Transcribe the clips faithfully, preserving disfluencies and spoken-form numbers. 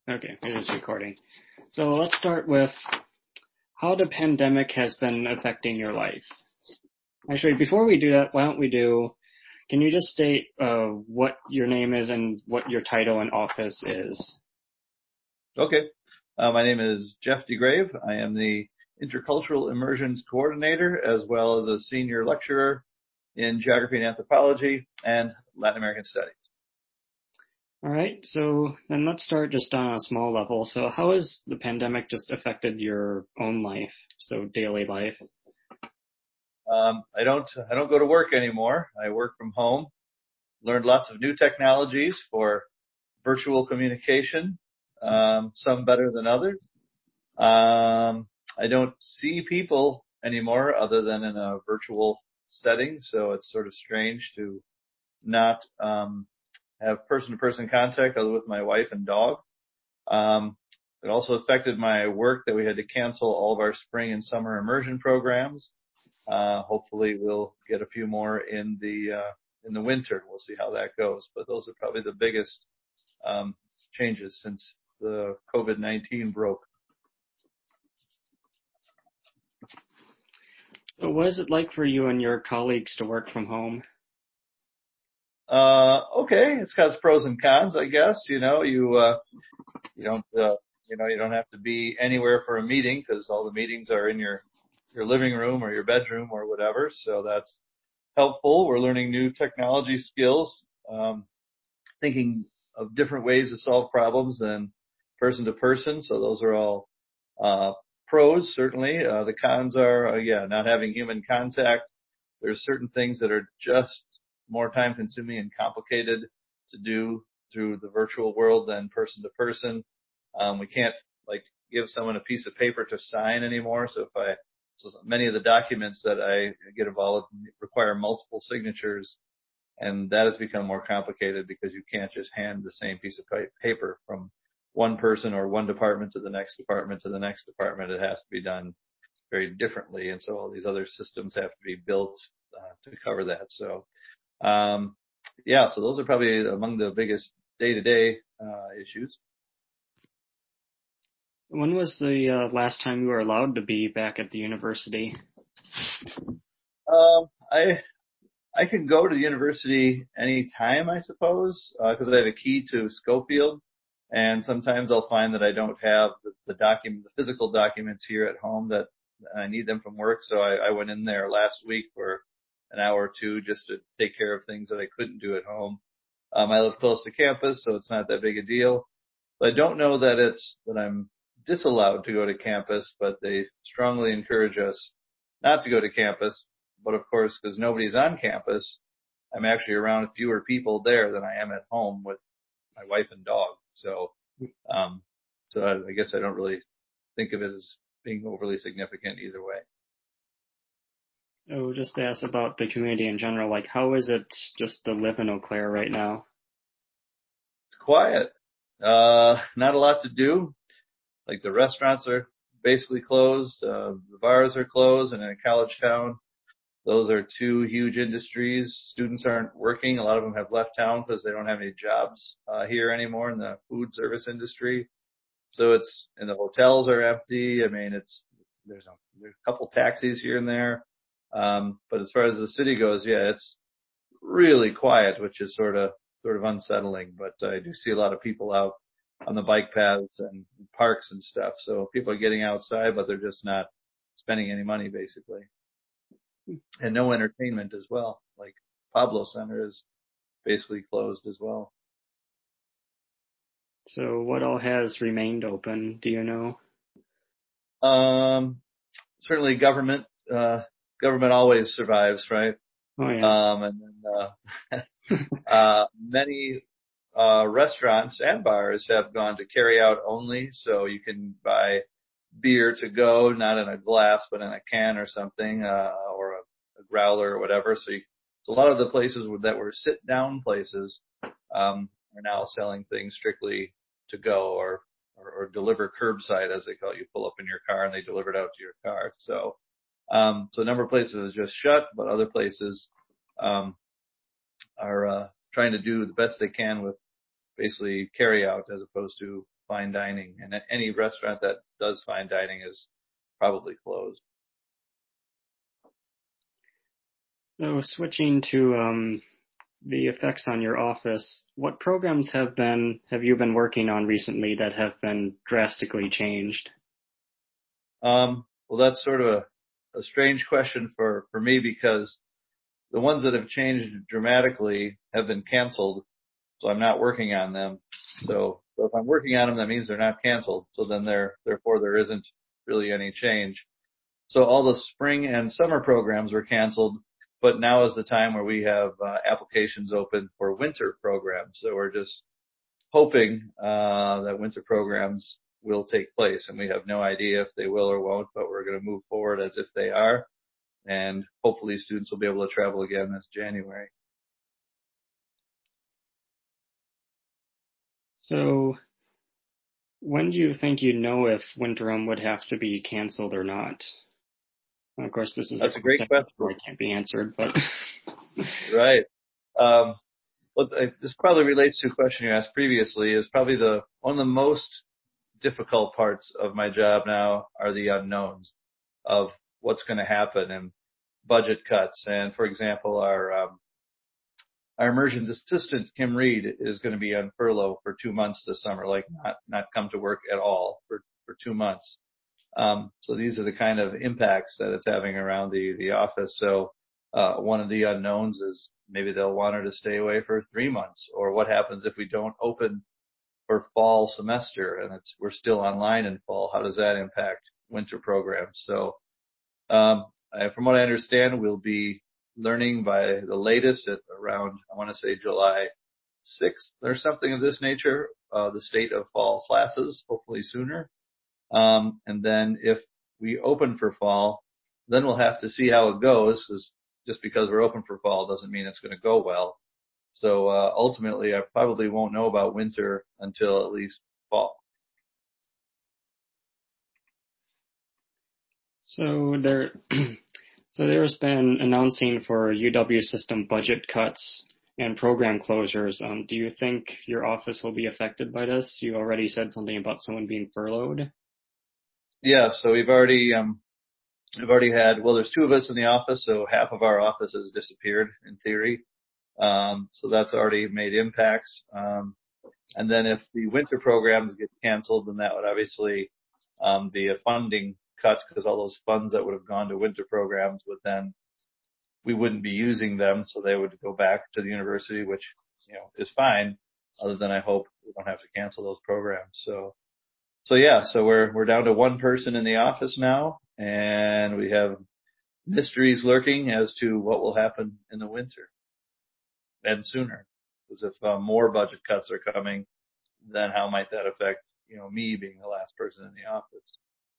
Okay, it is recording. So let's start with how the pandemic has been affecting your life. Actually, before we do that, why don't we do, can you just state uh, what your name is and what your title and office is? Okay. Uh, my name is Jeff DeGrave. I am the Intercultural Immersions Coordinator as well as a Senior Lecturer in Geography and Anthropology and Latin American Studies. All right, so then let's start just on a small level. So how has the pandemic just affected your own life, so daily life? Um, I don't I don't go to work anymore. I work from home. Learned lots of new technologies for virtual communication, um, some better than others. Um, I don't see people anymore other than in a virtual setting, so it's sort of strange to not um, have person-to-person contact other with my wife and dog. Um, it also affected my work that we had to cancel all of our spring and summer immersion programs. Uh, hopefully we'll get a few more in the uh, in the winter. We'll see how that goes. But those are probably the biggest um, changes since the COVID nineteen broke. So what is it like for you and your colleagues to work from home? Uh, okay, it's got its pros and cons, I guess. You know, you uh, you don't uh, you know you don't have to be anywhere for a meeting because all the meetings are in your your living room or your bedroom or whatever. So that's helpful. We're learning new technology skills, um, thinking of different ways to solve problems than person to person. So those are all uh, pros, certainly. Uh, the cons are, uh, yeah, not having human contact. There's certain things that are just more time consuming and complicated to do through the virtual world than person to person. Um, we can't like give someone a piece of paper to sign anymore. So if I, so many of the documents that I get involved in require multiple signatures, and that has become more complicated because you can't just hand the same piece of paper from one person or one department to the next department to the next department. It has to be done very differently, and so all these other systems have to be built uh, to cover that. So, um, yeah, so those are probably among the biggest day-to-day uh, issues. When was the uh, last time you were allowed to be back at the university? Um, I I can go to the university anytime, I suppose, because uh, I have a key to Schofield, and sometimes I'll find that I don't have the, the document, the physical documents here at home that I need them from work. So I, I went in there last week for an hour or two just to take care of things that I couldn't do at home. Um, I live close to campus, so it's not that big a deal. But I don't know that it's that I'm disallowed to go to campus, but they strongly encourage us not to go to campus. But of course, because nobody's on campus, I'm actually around fewer people there than I am at home with my wife and dog. So, um, so I, I guess I don't really think of it as being overly significant either way. Oh, just to ask about the community in general, like how is it just to live in Eau Claire right now? It's quiet. Uh, not a lot to do. Like the restaurants are basically closed. Uh, the bars are closed, and in a college town, those are two huge industries. Students aren't working. A lot of them have left town because they don't have any jobs uh, here anymore in the food service industry. So it's, and the hotels are empty. I mean, it's, there's a, there's a couple taxis here and there. Um, but as far as the city goes, yeah, it's really quiet, which is sort of, sort of unsettling. But I do see a lot of people out on the bike paths and parks and stuff. So people are getting outside, but they're just not spending any money basically. And no entertainment as well. Like Pablo Center is basically closed as well. So what all has remained open? Do you know? Um, certainly government, uh, government always survives, right? Oh yeah. Um, and then, uh, uh, many, uh, restaurants and bars have gone to carry out only. So you can buy beer to go, not in a glass, but in a can or something, uh, or a, a growler or whatever. So, you, so a lot of the places that were sit down places, um, are now selling things strictly to go or, or, or deliver curbside, as they call it. You pull up in your car and they deliver it out to your car. So, um, so a number of places are just shut, but other places, um, are, uh, trying to do the best they can with basically carry out as opposed to fine dining, and any restaurant that does fine dining is probably closed. So switching to um, the effects on your office, what programs have been have you been working on recently that have been drastically changed? Um, well, that's sort of a, a strange question for, for me because the ones that have changed dramatically have been canceled, so I'm not working on them. So, so if I'm working on them, that means they're not canceled. So then there, therefore there isn't really any change. So all the spring and summer programs were canceled, but now is the time where we have uh, applications open for winter programs. So we're just hoping uh, that winter programs will take place, and we have no idea if they will or won't, but we're going to move forward as if they are, and hopefully students will be able to travel again this January. So when do you think you know if Winterim would have to be canceled or not? And of course, this is a That's a great question that question. can't be answered, but Right. Um, well, this probably relates to a question you asked previously. Is probably the one of the most difficult parts of my job now are the unknowns of what's going to happen and budget cuts. And for example, our um, our immersion assistant Kim Reed is going to be on furlough for two months this summer, like not not come to work at all for for two months. Um, so these are the kind of impacts that it's having around the the office. So uh, one of the unknowns is maybe they'll want her to stay away for three months, or what happens if we don't open for fall semester and it's we're still online in fall? How does that impact winter programs? So um, I, from what I understand, we'll be learning by the latest at around I want to say July sixth or something of this nature, uh, the state of fall classes, hopefully sooner. Um, and then if we open for fall, then we'll have to see how it goes. Cause just because we're open for fall doesn't mean it's going to go well. So uh, ultimately, I probably won't know about winter until at least fall. so there, so there's been announcing for U W system budget cuts and program closures. Um, do you think your office will be affected by this? You already said something about someone being furloughed. Yeah, so we've already um, we've already had well, there's two of us in the office, so half of our office has disappeared in theory. Um, so that's already made impacts. Um, and then if the winter programs get canceled, then that would obviously um, be a funding cut because all those funds that would have gone to winter programs would then we wouldn't be using them, so they would go back to the university, which you know is fine. Other than I hope we don't have to cancel those programs. So so yeah, so we're we're down to one person in the office now, and we have mysteries lurking as to what will happen in the winter and sooner. Because if uh, more budget cuts are coming, then how might that affect you know me being the last person in the office?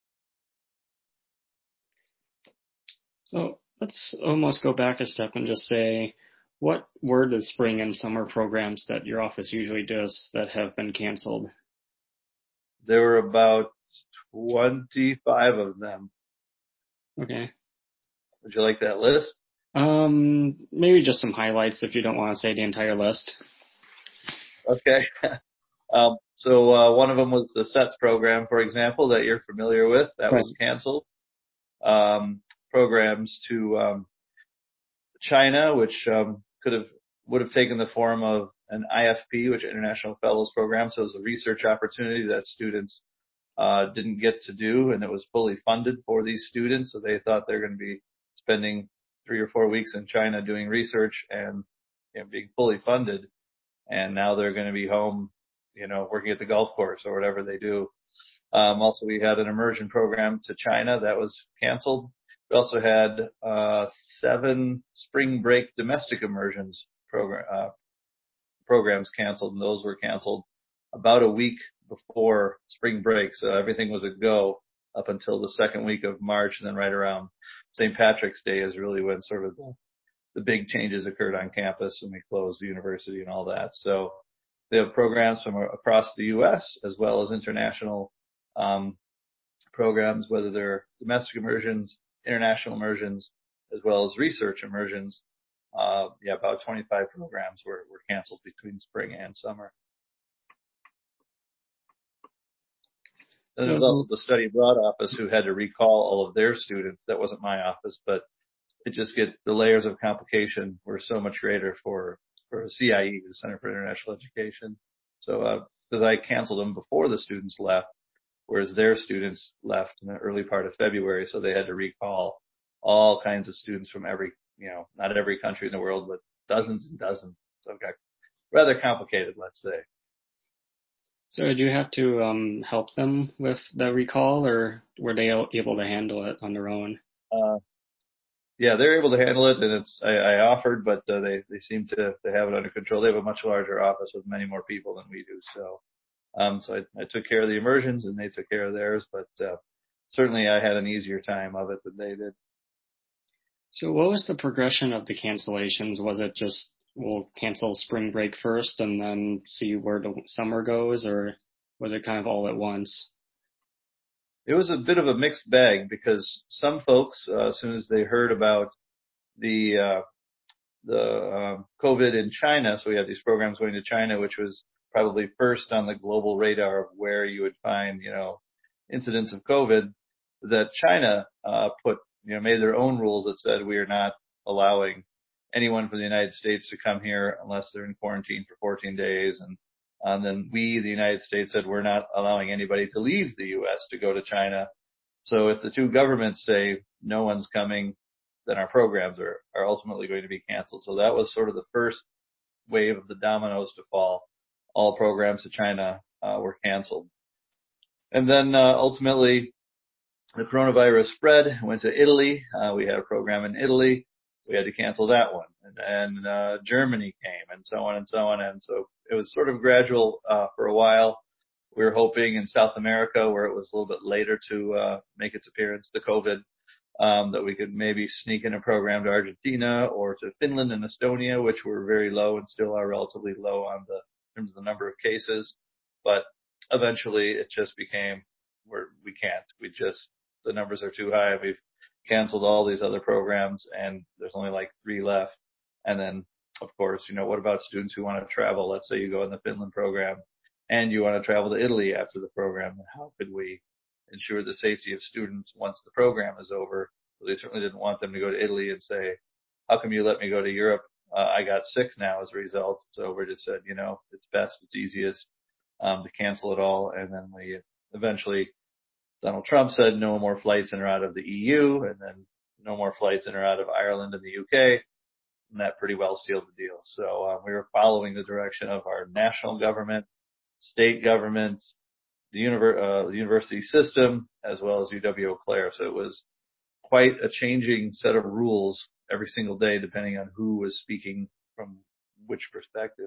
So let's almost go back a step and just say, what were the spring and summer programs that your office usually does that have been canceled? There were about twenty-five of them. Okay. Would you like that list? Um, maybe just some highlights if you don't want to say the entire list. Okay. Um, so uh, one of them was the SETS program, for example, that you're familiar with. That Right. was canceled. Um, programs to um, China, which um, could have would have taken the form of an I F P, which is International Fellows Program. So it was a research opportunity that students uh, didn't get to do, and it was fully funded for these students. So they thought they're going to be spending three or four weeks in China doing research and you know, being fully funded, and now they're going to be home, you know, working at the golf course or whatever they do. Um, also, we had an immersion program to China that was canceled. We also had uh, seven spring break domestic immersions program, uh, programs canceled, and those were canceled about a week before spring break. So everything was a go up until the second week of March, and then right around Saint Patrick's Day is really when sort of the, the big changes occurred on campus, and we closed the university and all that. So they have programs from across the U S as well as international um, programs, whether they're domestic immersions, international immersions, as well as research immersions. Uh, yeah, about twenty-five programs were, were canceled between spring and summer. And there was So also the study abroad office who had to recall all of their students. That wasn't my office, but it just gets the layers of complication were so much greater for, for C I E, the Center for International Education. So, uh, because I canceled them before the students left, whereas their students left in the early part of February, so they had to recall all kinds of students from every, you know, not every country in the world, but dozens and dozens. So it got rather complicated, let's say. So did you have to um, help them with the recall, or were they able to handle it on their own? Uh, yeah, they're able to handle it, and it's I, I offered, but uh, they they seem to to have it under control. They have a much larger office with many more people than we do, so um, so I, I took care of the immersions, and they took care of theirs. But uh, certainly, I had an easier time of it than they did. So what was the progression of the cancellations? Was it just we'll cancel spring break first and then see where the summer goes, or was it kind of all at once? It was a bit of a mixed bag because some folks, uh, as soon as they heard about the uh, the um, COVID in China, so we had these programs going to China, which was probably first on the global radar of where you would find, you know, incidents of COVID, that China uh, put, you know, made their own rules that said we are not allowing anyone from the United States to come here unless they're in quarantine for fourteen days. And, and then we, the United States, said we're not allowing anybody to leave the U S to go to China. So if the two governments say no one's coming, then our programs are, are ultimately going to be canceled. So that was sort of the first wave of the dominoes to fall. All programs to China uh, were canceled. And then uh, ultimately the coronavirus spread, went to Italy. Uh, we had a program in Italy. We had to cancel that one. And, and uh, Germany came, and so on and so on. And so it was sort of gradual uh, for a while. We were hoping in South America, where it was a little bit later to uh, make its appearance, the COVID, um, that we could maybe sneak in a program to Argentina or to Finland and Estonia, which were very low and still are relatively low on the in terms of the number of cases. But eventually it just became where we can't. We just, the numbers are too high. We've canceled all these other programs and there's only like three left. And then of course, you know, what about students who want to travel? Let's say you go in the Finland program and you want to travel to Italy after the program. How could we ensure the safety of students once the program is over? So they certainly didn't want them to go to Italy and say, how come you let me go to Europe? Uh, I got sick now as a result. So we just said, you know, it's best, it's easiest um, to cancel it all. And then we eventually, Donald Trump said no more flights in or out of the E U, and then no more flights in or out of Ireland and the U K. And that pretty well sealed the deal. So uh, we were following the direction of our national government, state government, the, univer- uh, the university system, as well as U W-Eau Claire. So it was quite a changing set of rules every single day, depending on who was speaking from which perspective.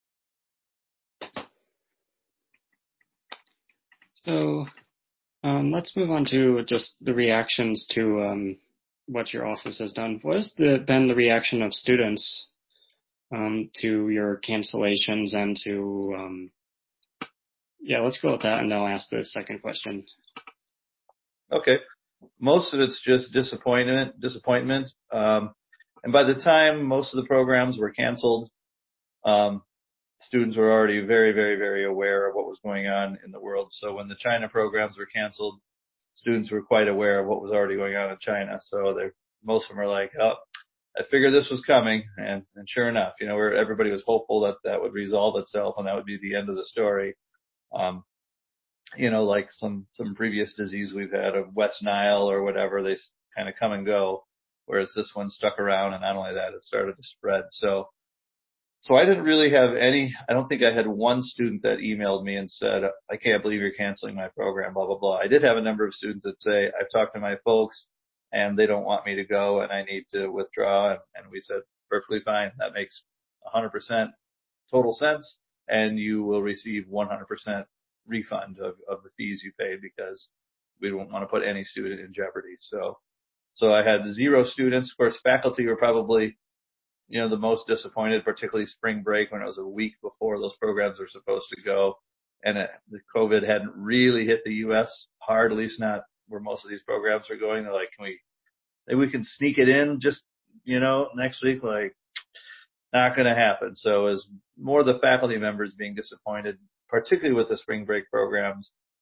So um, let's move on to just the reactions to um, what your office has done. What has the, been the reaction of students um, to your cancellations and to, um, yeah, let's go with that and then I'll ask the second question. Okay. Most of it's just disappointment, disappointment. Um, and by the time most of the programs were canceled, um, students were already very, very, very aware of what was going on in the world. So when the China programs were canceled, students were quite aware of what was already going on in China. So they, most of them are like, oh, I figured this was coming. And, and sure enough, you know, where everybody was hopeful that that would resolve itself and that would be the end of the story. Um, you know, like some, some previous disease we've had of West Nile or whatever, they kind of come and go, whereas this one stuck around, and not only that, it started to spread. So, so I didn't really have any, I don't think I had one student that emailed me and said, I can't believe you're canceling my program, blah, blah, blah. I did have a number of students that say, I've talked to my folks and they don't want me to go and I need to withdraw. And, and we said, perfectly fine. That makes one hundred percent total sense, and you will receive one hundred percent refund of, of the fees you paid, because we don't want to put any student in jeopardy. So, so I had zero students. Of course, faculty were probably, you know, the most disappointed, particularly spring break when it was a week before those programs were supposed to go. And it, the COVID hadn't really hit the U S hard, at least not where most of these programs are going. They're like, can we, maybe we can sneak it in just, you know, next week? Like, not going to happen. So it was more the faculty members being disappointed, particularly with the spring break programs.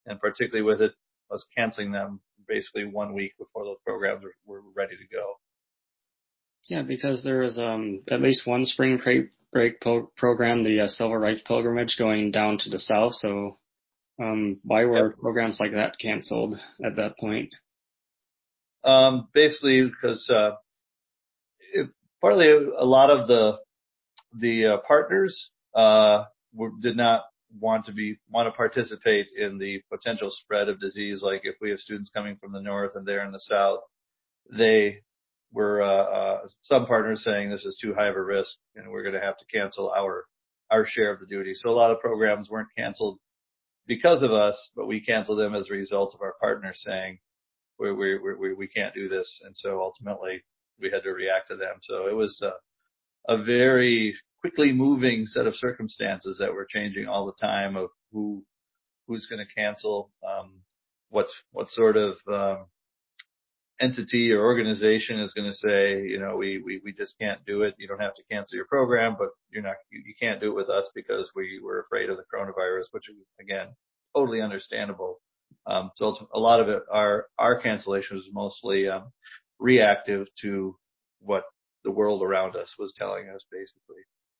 and particularly with it, us canceling them basically one week before those programs were, were ready to go. Yeah, because there is um, at least one spring break, break po- program, the uh, Civil Rights Pilgrimage, going down to the south. So um, why Yep. were programs like that canceled at that point? Um, basically because uh, it, partly a lot of the the uh, partners uh, were, did not want to be want to participate in the potential spread of disease. Like if we have students coming from the north and they're in the south, they were uh, uh, some partners saying this is too high of a risk and we're going to have to cancel our our share of the duty. So a lot of programs weren't canceled because of us, but we canceled them as a result of our partners saying we we we we can't do this, and so ultimately we had to react to them. So it was uh, a very quickly moving set of circumstances that were changing all the time of who who's going to cancel, um, what what sort of um, entity or organization is going to say, you know, we, we we just can't do it. You don't have to cancel your program, but you're not you, you can't do it with us because we were afraid of the coronavirus, which is again totally understandable. Um, so it's, a lot of it, our our cancellation was mostly um, reactive to what the world around us was telling us, basically.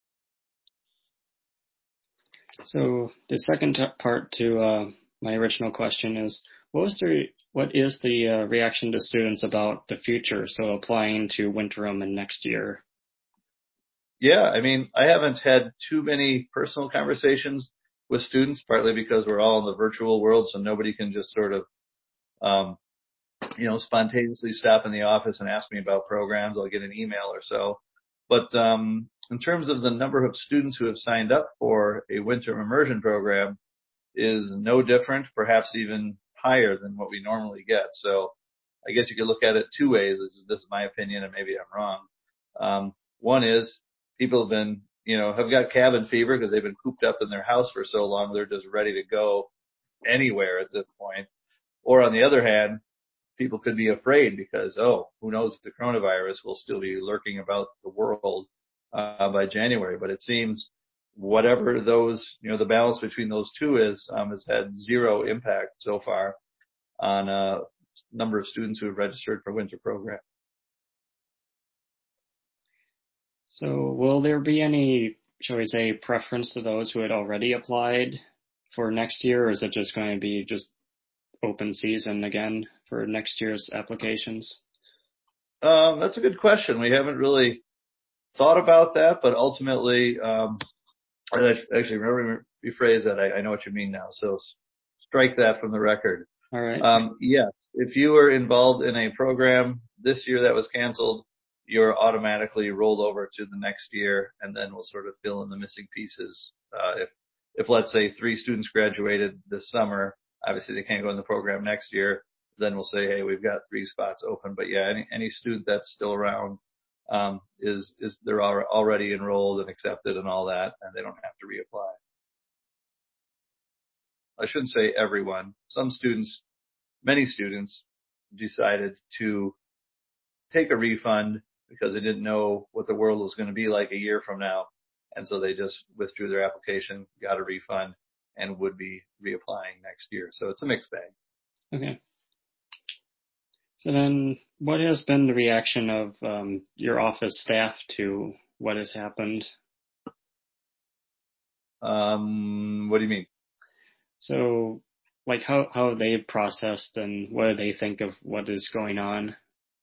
So the second t- part to uh, my original question is, what was the what is the uh, reaction to students about the future? So applying to Winterim and next year. Yeah, I mean, I haven't had too many personal conversations with students, partly because we're all in the virtual world, so nobody can just sort of, um, you know, spontaneously stop in the office and ask me about programs. I'll get an email or so. But um, in terms of the number of students who have signed up for a winter immersion program, is no different, perhaps even higher than what we normally get. So I guess you could look at it two ways. This is, this is my opinion, and maybe I'm wrong. Um, one is people have been, you know, have got cabin fever because they've been cooped up in their house for so long, they're just ready to go anywhere at this point. Or on the other hand, people could be afraid because, oh, who knows if the coronavirus will still be lurking about the world uh, by January. But it seems whatever those, you know, the balance between those two is, um, has had zero impact so far on a number of students who have registered for winter program. So will there be any, shall we say, preference to those who had already applied for next year, or is it just going to be just open season again for next year's applications? Um, that's a good question. We haven't really thought about that, but ultimately, um, actually, remember me rephrase that. I, I know what you mean now. So strike that from the record. All right. Um, yes, if you were involved in a program this year that was canceled, you're automatically rolled over to the next year, and then we'll sort of fill in the missing pieces. Uh, if, if let's say three students graduated this summer, obviously they can't go in the program next year. Then we'll say, hey, we've got three spots open. But yeah, any, any student that's still around, um, is, is, they're already enrolled and accepted and all that, and they don't have to reapply. I shouldn't say everyone. Some students, many students decided to take a refund because they didn't know what the world was going to be like a year from now. And so they just withdrew their application, got a refund, and would be reapplying next year. So it's a mixed bag. Okay. So then what has been the reaction of um, your office staff to what has happened? Um, what do you mean? So like how, how have they processed and what do they think of what is going on?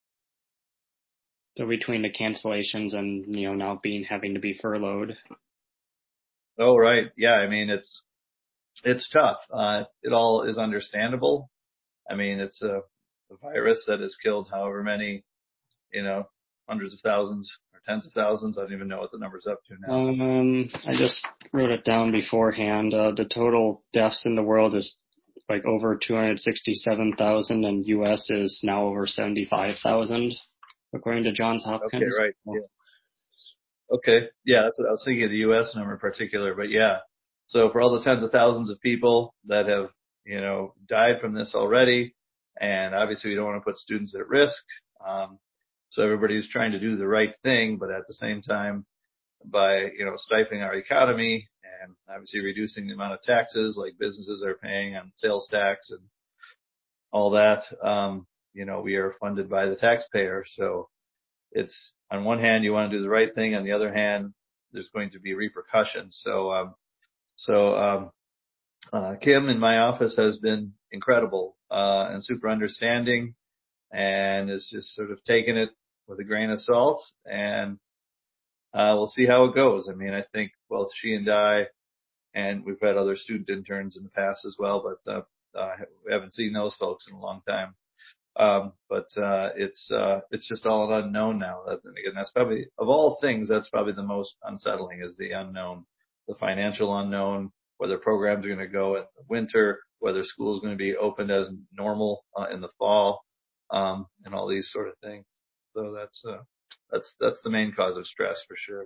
So between the cancellations and, you know, now being having to be furloughed. Oh, right. Yeah. I mean, it's, it's tough. Uh, it all is understandable. I mean, it's a, a virus that has killed however many, you know, hundreds of thousands or tens of thousands. I don't even know what the number's up to now. Um, I just wrote it down beforehand. Uh, the total deaths in the world is like over two hundred sixty-seven thousand, and U S is now over seventy-five thousand, according to Johns Okay, Hopkins. right. Yeah. Okay. Yeah, that's what I was thinking of, the U S number in particular, but yeah. So for all the tens of thousands of people that have, you know, died from this already, and obviously we don't want to put students at risk. Um, so everybody's trying to do the right thing, but at the same time, by, you know, stifling our economy and obviously reducing the amount of taxes like businesses are paying on sales tax and all that. Um, you know, we are funded by the taxpayer. So it's, on one hand, you want to do the right thing. On the other hand, there's going to be repercussions. So, um, so, um, uh, Kim in my office has been incredible, uh, and super understanding, and is just sort of taking it with a grain of salt, and, uh, we'll see how it goes. I mean, I think both she and I, and we've had other student interns in the past as well, but, uh, uh, we haven't seen those folks in a long time. Um, but, uh, it's, uh, it's just all an unknown now. That, and again, that's probably, of all things, that's probably the most unsettling, is the unknown, the financial unknown, whether programs are going to go in the winter, whether school is going to be opened as normal, uh, in the fall, um, and all these sort of things. So that's, uh, that's, that's the main cause of stress for sure.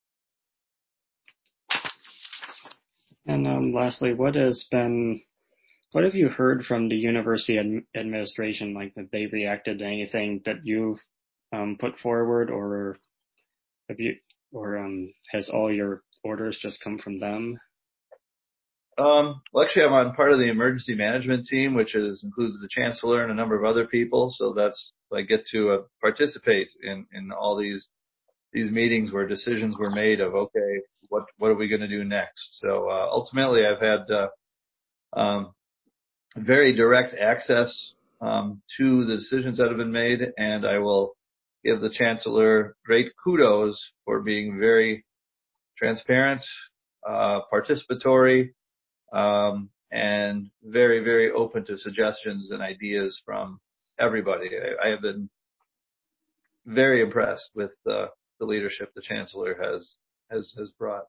And um, lastly, what has been, what have you heard from the university ad- administration? Like, have they reacted to anything that you've um, put forward, or have you, or um, has all your orders just come from them? Um, well, actually, I'm on part of the emergency management team, which is, includes the chancellor and a number of other people. So that's, I get to uh, participate in, in all these, these meetings where decisions were made of, okay, what, what are we going to do next? So, uh, ultimately I've had, uh, um, very direct access, um, to the decisions that have been made. And I will give the chancellor great kudos for being very transparent, uh, participatory, um, and very, very open to suggestions and ideas from everybody. I, I have been very impressed with uh, the leadership the chancellor has has has brought.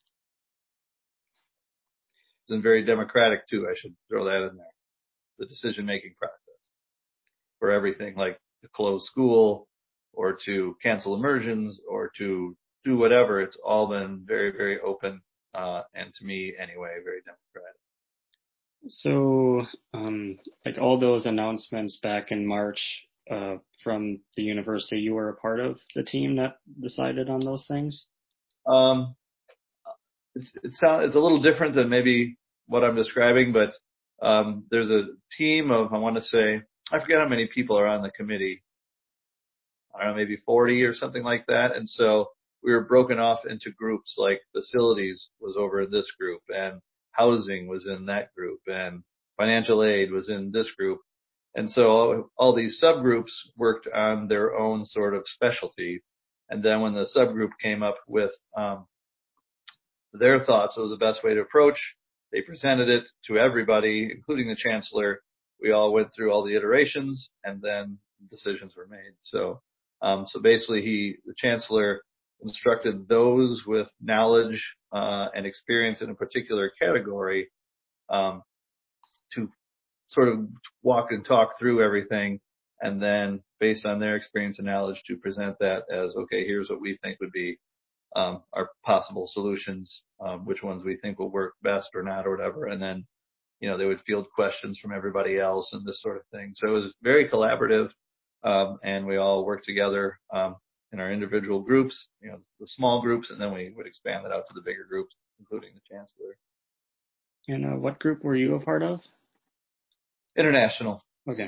It's been very democratic too. I should throw that in there. The decision-making process for everything, like to close school or to cancel immersions or to do whatever, it's all been very, very open, uh, and to me anyway, very democratic. So, um, like all those announcements back in March uh, from the university, you were a part of the team that decided on those things? Um, it's, it sounds, it's a little different than maybe what I'm describing, but, um, there's a team of, I want to say, I forget how many people are on the committee. I don't know, maybe forty or something like that. And so we were broken off into groups, like facilities was over in this group, and housing was in that group, and financial aid was in this group. And so all, all these subgroups worked on their own sort of specialty. And then when the subgroup came up with, um, their thoughts, it was the best way to approach. They presented it to everybody, including the chancellor. We all went through all the iterations, and then decisions were made. So, um, so basically, he, the chancellor, instructed those with knowledge uh, and experience in a particular category, um, to sort of walk and talk through everything, and then based on their experience and knowledge, to present that as, okay, here's what we think would be um, our possible solutions, um, which ones we think will work best or not or whatever. And then, you know, they would field questions from everybody else and this sort of thing. So it was very collaborative, um, and we all worked together, um, in our individual groups, you know, the small groups, and then we would expand that out to the bigger groups, including the chancellor. And uh, what group were you a part of? International. Okay.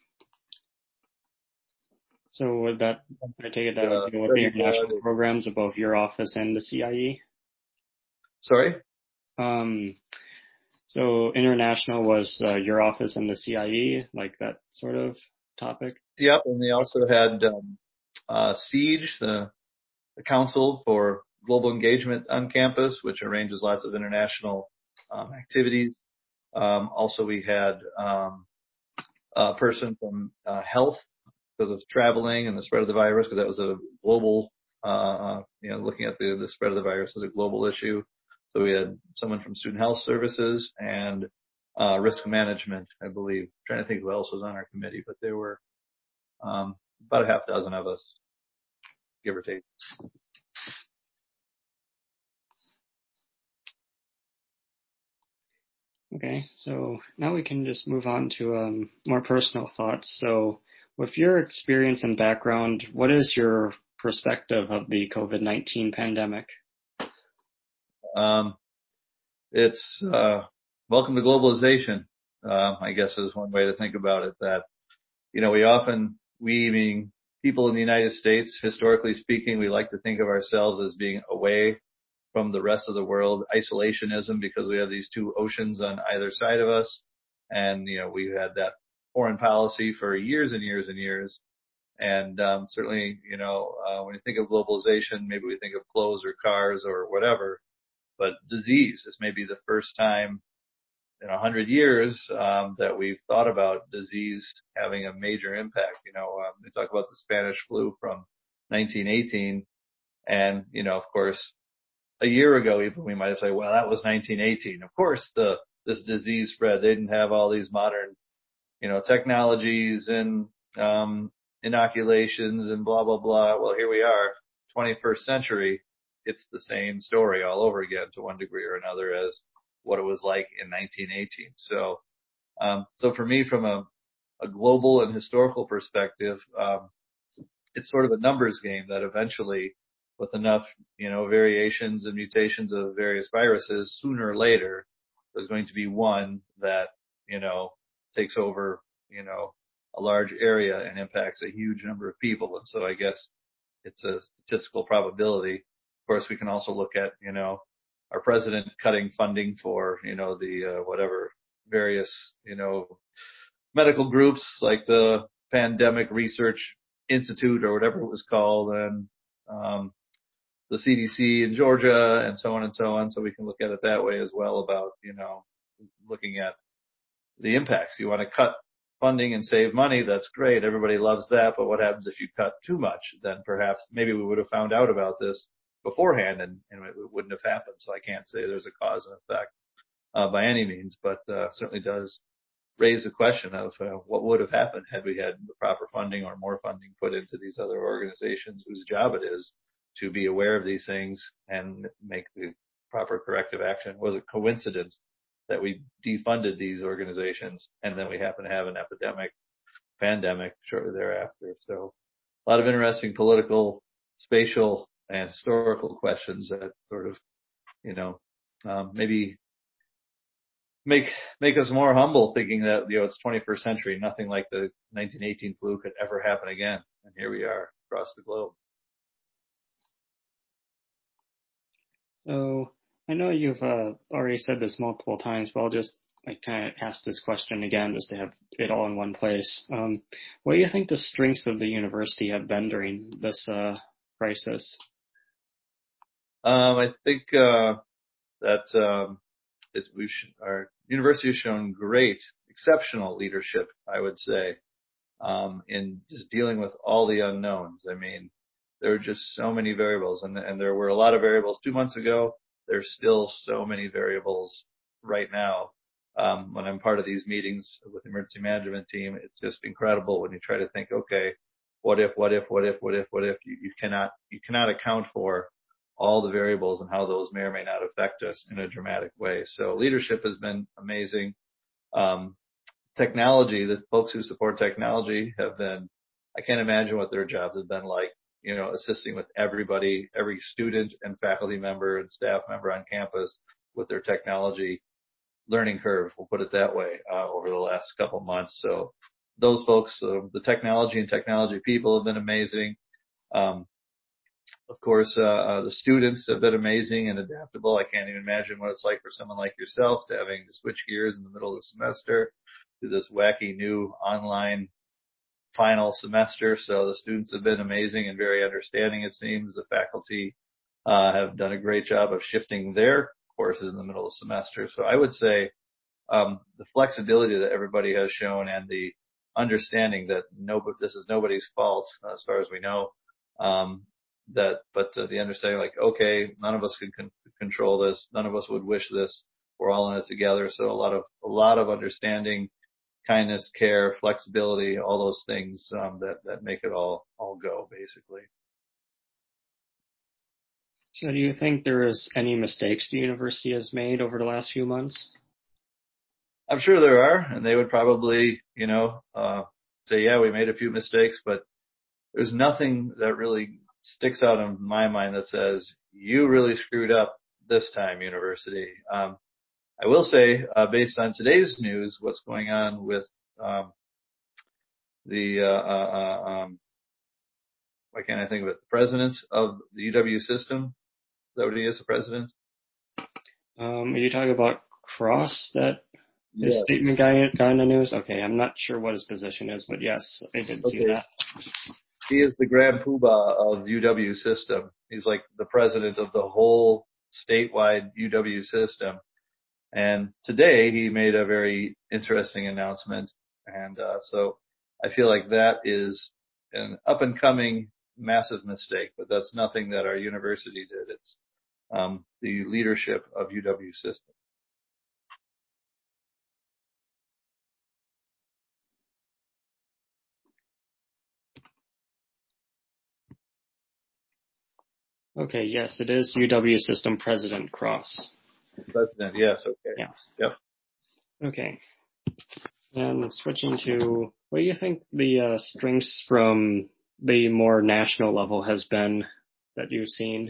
So would that, I take it that Uh, would deal with the international programs of both your office and the C I E? Sorry? Um, so international was uh, your office and the C I E, like that sort of topic? Yep, and they also had um, uh, SIEGE, the, the Council for Global Engagement on campus, which arranges lots of international um, activities. Um, also, we had um, a person from uh, health, because of traveling and the spread of the virus, because that was a global, uh, you know, looking at the, the spread of the virus as a global issue. So we had someone from Student Health Services and uh, risk management, I believe. I'm trying to think who else was on our committee, but there were um, about a half dozen of us, give or take. Okay, so now we can just move on to um, more personal thoughts. So with your experience and background, what is your perspective of the COVID nineteen pandemic? Um, It's, uh, welcome to globalization, uh, I guess is one way to think about it. That, you know, we often, we mean people in the United States, historically speaking, we like to think of ourselves as being away from the rest of the world, isolationism, because we have these two oceans on either side of us. And, you know, we've had that foreign policy for years and years and years. And, um, certainly, you know, uh, when you think of globalization, maybe we think of clothes or cars or whatever, but disease is maybe the first time in a hundred years, um, that we've thought about disease having a major impact. You know, um, we talk about the Spanish flu from nineteen eighteen. And, you know, of course, a year ago, even we might have said, well, that was nineteen eighteen. Of course, the, this disease spread. They didn't have all these modern, you know, technologies and, um, inoculations and blah, blah, blah. Well, here we are, twenty-first century. It's the same story all over again to one degree or another as what it was like in nineteen eighteen. So, um, so for me, from a, a global and historical perspective, um, it's sort of a numbers game that eventually, with enough, you know, variations and mutations of various viruses, sooner or later, there's going to be one that, you know, takes over, you know, a large area and impacts a huge number of people. And so I guess it's a statistical probability. Of course, we can also look at, you know, our president cutting funding for, you know, the, uh, whatever various, you know, medical groups like the Pandemic Research Institute or whatever it was called, and um, the C D C in Georgia, and so on and so on. So we can look at it that way as well about, you know, looking at the impacts. You want to cut funding and save money. That's great. Everybody loves that. But what happens if you cut too much? Then perhaps maybe we would have found out about this beforehand and, and it wouldn't have happened. So I can't say there's a cause and effect uh, by any means, but uh, certainly does raise the question of uh, what would have happened had we had the proper funding or more funding put into these other organizations whose job it is to be aware of these things and make the proper corrective action. Was it coincidence that we defunded these organizations and then we happen to have an epidemic, pandemic shortly thereafter? So a lot of interesting political, spatial, and historical questions that sort of, you know, um, maybe make make us more humble, thinking that, you know, it's twenty-first century, nothing like the nineteen eighteen flu could ever happen again, and here we are across the globe. So I know you've uh, already said this multiple times, but I'll just like kind of ask this question again just to have it all in one place. Um, what do you think the strengths of the university have been during this uh, crisis? Um, I think uh, that um, it's, we've our university has shown great, exceptional leadership, I would say, um, in just dealing with all the unknowns. I mean, there are just so many variables, and, and there were a lot of variables two months ago. There's still so many variables right now. Um, when I'm part of these meetings with the emergency management team, it's just incredible when you try to think, okay, what if, what if, what if, what if, what if? You, you cannot, you cannot account for all the variables and how those may or may not affect us in a dramatic way. So leadership has been amazing. Um, technology, the folks who support technology have been, I can't imagine what their jobs have been like, you know, assisting with everybody, every student and faculty member and staff member on campus with their technology learning curve, we'll put it that way, uh, over the last couple months. So those folks, uh, the technology and technology people have been amazing. Um, of course, uh, uh, the students have been amazing and adaptable. I can't even imagine what it's like for someone like yourself to having to switch gears in the middle of the semester to this wacky new online final semester. So the students have been amazing and very understanding, it seems. The faculty uh, have done a great job of shifting their courses in the middle of the semester. So I would say um, the flexibility that everybody has shown and the understanding that nobody, this is nobody's fault uh, as far as we know. Um, that, but uh, the understanding like, okay, none of us can con- control this. None of us would wish this. We're all in it together. So a lot of, a lot of understanding, kindness, care, flexibility, all those things, um, that, that make it all, all go basically. So do you think there is any mistakes the university has made over the last few months? I'm sure there are, and they would probably, you know, uh, say, yeah, we made a few mistakes, but there's nothing that really sticks out in my mind that says you really screwed up this time, university. Um, I will say, uh, based on today's news, what's going on with um, the, uh, uh, uh, um, why can't I think of it, the president of the U W system? Is that what he is, the president? Um, are you talking about Cross, that his Yes. statement got, got in the news? Okay, I'm not sure what his position is, but yes, I did see Okay. that. He is the grand poobah of U W system. He's like the president of the whole statewide U W system. And today he made a very interesting announcement. And uh, so I feel like that is an up and coming massive mistake, but that's nothing that our university did. It's um, the leadership of U W system. Okay, yes, it is U W System President Cross. President, yes, okay. Yeah. Yep. Okay. And switching to, what do you think the uh, strengths from the more national level has been that you've seen?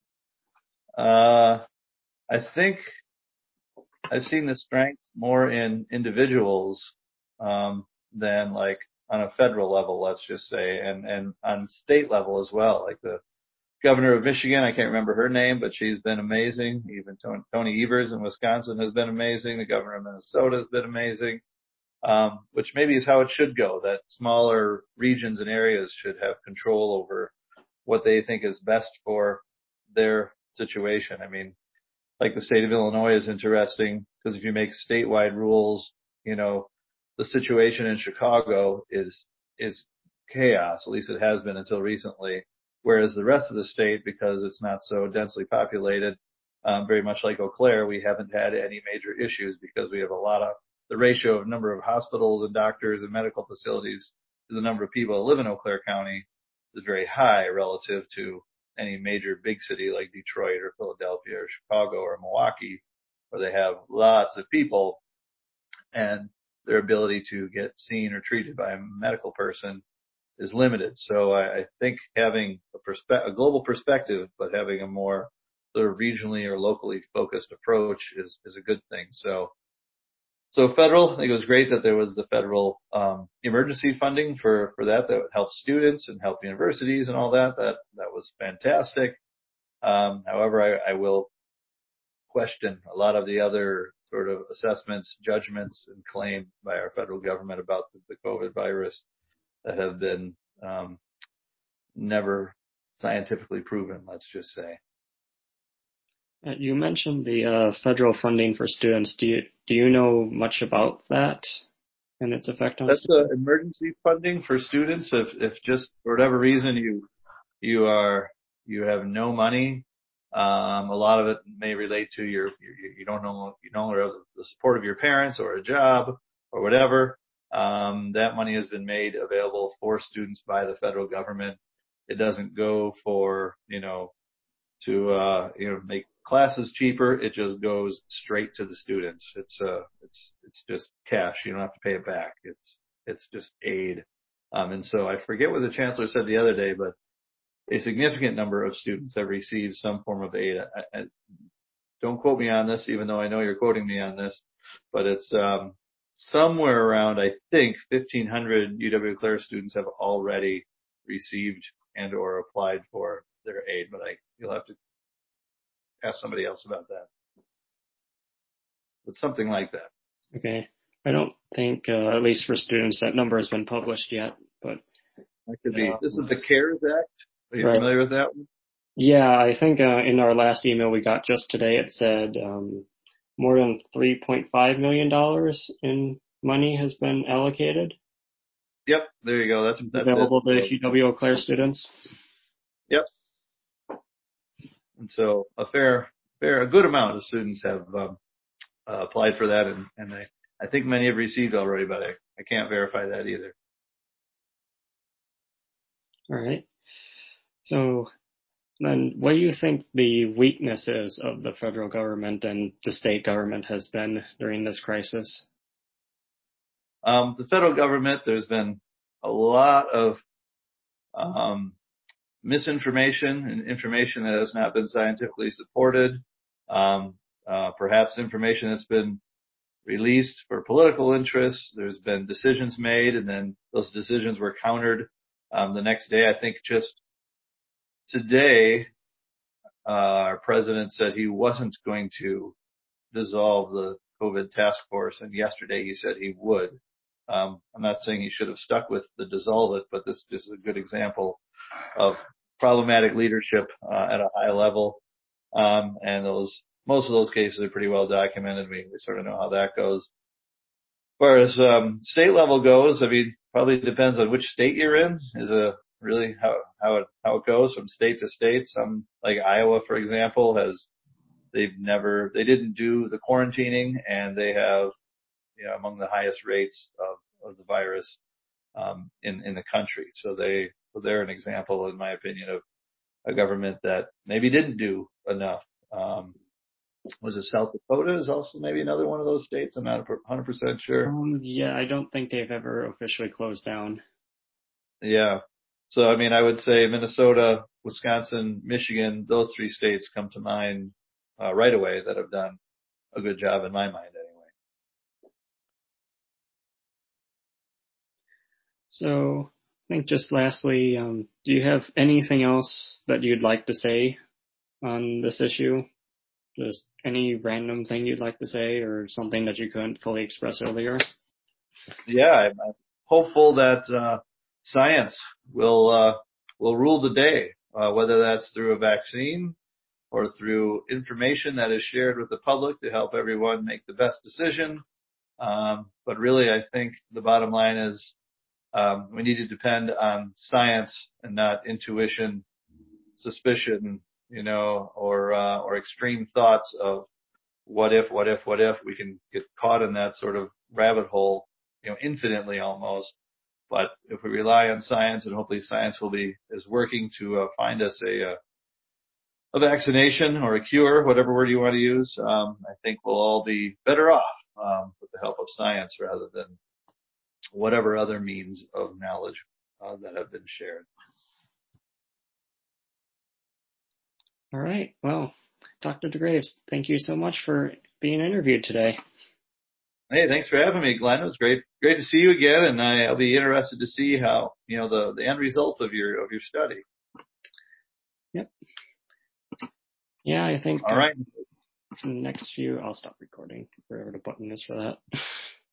Uh, I think I've seen the strength more in individuals um, than like on a federal level, let's just say, and and on state level as well. Like the governor of Michigan, I can't remember her name, but she's been amazing. Even Tony, Tony Evers in Wisconsin has been amazing. The governor of Minnesota has been amazing. Um, which maybe is how it should go. That smaller regions and areas should have control over what they think is best for their situation. I mean, like the state of Illinois is interesting because if you make statewide rules, you know, the situation in Chicago is, is chaos. At least it has been until recently. Whereas the rest of the state, because it's not so densely populated, um, very much like Eau Claire, we haven't had any major issues because we have a lot of the ratio of number of hospitals and doctors and medical facilities to the number of people that live in Eau Claire County is very high relative to any major big city like Detroit or Philadelphia or Chicago or Milwaukee, where they have lots of people and their ability to get seen or treated by a medical person is limited. So I, I think having a, perspe- a global perspective, but having a more sort of regionally or locally focused approach is, is a good thing. So, so federal, I think it was great that there was the federal um, emergency funding for, for that that would help students and help universities and all that. That that was fantastic. Um, however, I, I will question a lot of the other sort of assessments, judgments, and claim by our federal government about the, the COVID virus that have been um, never scientifically proven, let's just say. Uh, you mentioned the uh, federal funding for students. Do you do you know much about that and its effect on That's students? uh, emergency funding for students. If if just for whatever reason you you are you have no money, um, a lot of it may relate to your you, you don't know you no longer have the support of your parents or a job or whatever. Um, that money has been made available for students by the federal government. It doesn't go for you know to uh, you know make classes cheaper. It just goes straight to the students. It's uh it's it's just cash. You don't have to pay it back. It's it's just aid. Um, and so I forget what the chancellor said the other day, but a significant number of students have received some form of aid. I, I, don't quote me on this, even though I know you're quoting me on this, but it's um, somewhere around I think fifteen hundred U W Claire students have already received and or applied for their aid. But I you'll have to ask somebody else about that. But something like that. Okay. I don't think, uh, at least for students, that number has been published yet, but That could be. This um, is the CARES Act. Are you right. familiar with that one? Yeah, I think uh, in our last email we got just today, it said um, more than three point five million dollars in money has been allocated, Yep. There you go. That's that's it. available to So U W Eau Claire students. yep. And so a fair, fair, a good amount of students have um, uh, applied for that, and and I I think many have received already, but I I can't verify that either. All right. So then, what do you think the weaknesses of the federal government and the state government has been during this crisis? Um, the federal government, there's been a lot of um, misinformation and information that has not been scientifically supported. Um, uh, perhaps information that's been released for political interests. There's been decisions made, and then those decisions were countered um, the next day. I think just today, uh, our president said he wasn't going to dissolve the COVID task force, and yesterday he said he would. Um, I'm not saying he should have stuck with the dissolve it, but this, this is a good example of problematic leadership uh, at a high level. Um, and those, most of those cases are pretty well documented. We, we sort of know how that goes. As far as um, state level goes, I mean, probably depends on which state you're in. Is a really how how it how it goes from state to state. Some like Iowa, for example, has they've never they didn't do the quarantining, and they have you know among the highest rates of, of the virus um, in in the country. So they so they're an example, in my opinion, of a government that maybe didn't do enough. Um, was it South Dakota is also maybe another one of those states? I'm not one hundred percent sure. Um, yeah, I don't think they've ever officially closed down. Yeah. So, I mean, I would say Minnesota, Wisconsin, Michigan, those three states come to mind uh, right away that have done a good job in my mind anyway. So I think just lastly, um, do you have anything else that you'd like to say on this issue? Just any random thing you'd like to say or something that you couldn't fully express earlier? Yeah, I'm, I'm hopeful that uh, science will uh, will rule the day, uh, whether that's through a vaccine or through information that is shared with the public to help everyone make the best decision. Um, but really, I think the bottom line is um, we need to depend on science and not intuition, suspicion, you know, or uh, or extreme thoughts of what if, what if, what if. We can get caught in that sort of rabbit hole, you know, infinitely almost. But if we rely on science, and hopefully science will be is working to uh, find us a a vaccination or a cure, whatever word you want to use, um, I think we'll all be better off um, with the help of science rather than whatever other means of knowledge uh, that have been shared. All right. Well, Doctor DeGraves, thank you so much for being interviewed today. Hey, thanks for having me, Glenn. It was great, great to see you again, and I, I'll be interested to see how you know the the end result of your of your study. Yep. Yeah, I think All right. uh, next few, I'll stop recording. Wherever the button is for that.